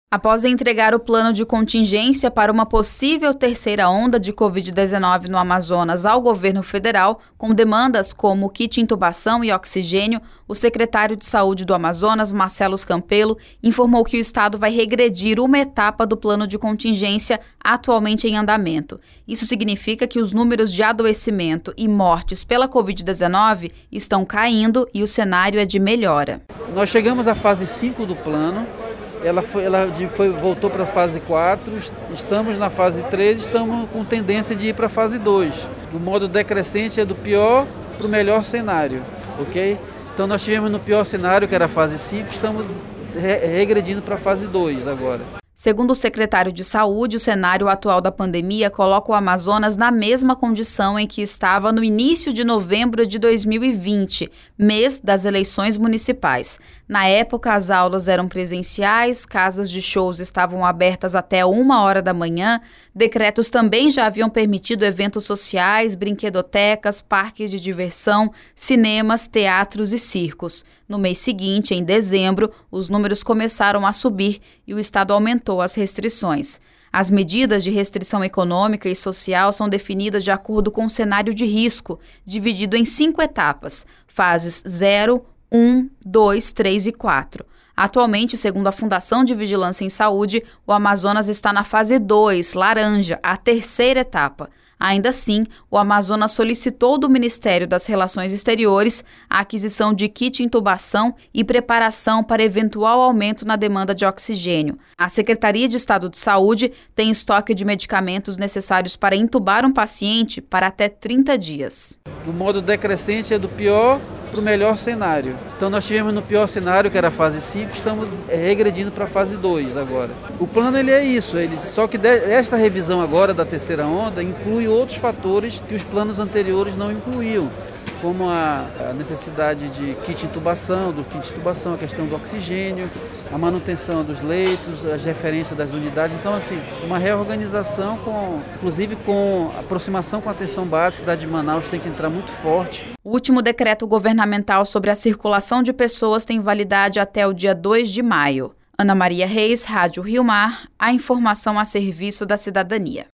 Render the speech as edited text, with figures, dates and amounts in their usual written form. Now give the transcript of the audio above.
Após entregar o plano de contingência para uma possível terceira onda de Covid-19 no Amazonas ao governo federal, com demandas como kit intubação e oxigênio, o secretário de Saúde do Amazonas, Marcelo Campelo, informou que o estado vai regredir uma etapa do plano de contingência atualmente em andamento. Isso significa que os números de adoecimento e mortes pela Covid-19 estão caindo e o cenário é de melhora. Nós chegamos à fase 5 do plano. Ela voltou para a fase 4, estamos na fase 3, estamos com tendência de ir para a fase 2. O modo decrescente é do pior para o melhor cenário, ok? Então nós estivemos no pior cenário, que era a fase 5, estamos regredindo para a fase 2 agora. Segundo o secretário de Saúde, o cenário atual da pandemia coloca o Amazonas na mesma condição em que estava no início de novembro de 2020, mês das eleições municipais. Na época, as aulas eram presenciais, casas de shows estavam abertas até 1h da manhã, decretos também já haviam permitido eventos sociais, brinquedotecas, parques de diversão, cinemas, teatros e circos. No mês seguinte, em dezembro, os números começaram a subir e o estado aumentou as restrições. As medidas de restrição econômica e social são definidas de acordo com o cenário de risco, dividido em 5 etapas, fases 0, 1, 2, 3 e 4. Atualmente, segundo a Fundação de Vigilância em Saúde, o Amazonas está na fase 2, laranja, a terceira etapa. Ainda assim, o Amazonas solicitou do Ministério das Relações Exteriores a aquisição de kit intubação e preparação para eventual aumento na demanda de oxigênio. A Secretaria de Estado de Saúde tem estoque de medicamentos necessários para intubar um paciente para até 30 dias. O modo decrescente é do pior para o melhor cenário. Então nós estivemos no pior cenário, que era a fase 5, estamos regredindo para a fase 2 agora. O plano é isso, só que esta revisão agora da terceira onda inclui outros fatores que os planos anteriores não incluíam, como a necessidade de kit intubação, a questão do oxigênio, a manutenção dos leitos, as referências das unidades. Então, assim, uma reorganização, inclusive com aproximação com a atenção básica. A cidade de Manaus tem que entrar muito forte. O último decreto governamental sobre a circulação de pessoas tem validade até o dia 2 de maio. Ana Maria Reis, Rádio Rio Mar, a informação a serviço da cidadania.